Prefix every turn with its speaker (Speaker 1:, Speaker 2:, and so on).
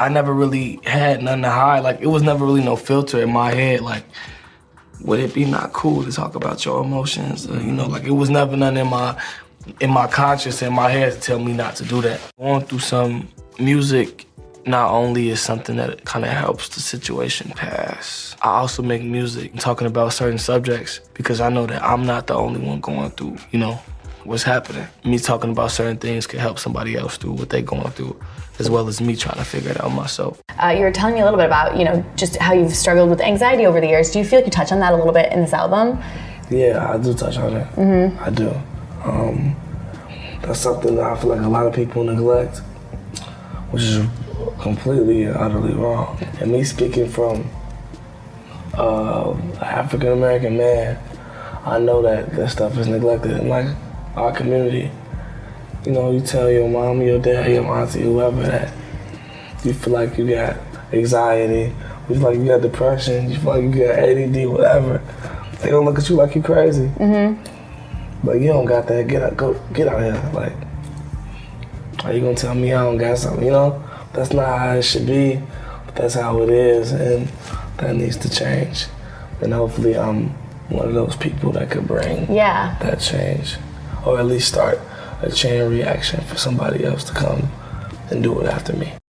Speaker 1: I never really had nothing to hide. Like, it was never really no filter in my head. Like, would it be not cool to talk about your emotions? You know, like, it was never nothing in my conscience, in my head, to tell me not to do that. Going through some music not only is something that kind of helps the situation pass. I also make music talking about certain subjects because I know that I'm not the only one going through, you know, what's happening. Me talking about certain things could help somebody else through what they're going through, as well as me trying to figure it out myself.
Speaker 2: You were telling me a little bit about, you know, just how you've struggled with anxiety over the years. Do you feel like you touch on that a little bit in this album?
Speaker 1: Yeah, I do touch on it. I do. That's something that I feel like a lot of people neglect, which is completely and utterly wrong. And me speaking from an African-American man, I know that that stuff is neglected in like our community. You know, you tell your mom, your dad, your auntie, whoever that you feel like you got anxiety, you feel like you got depression, you feel like you got ADD, whatever. They don't look at you like you're crazy. But you don't got that. Get out here. Like, are you gonna tell me I don't got something? You know, that's not how it should be, but that's how it is, and that needs to change. And hopefully, I'm one of those people that could bring that change, or at least start a chain reaction for somebody else to come and do it after me.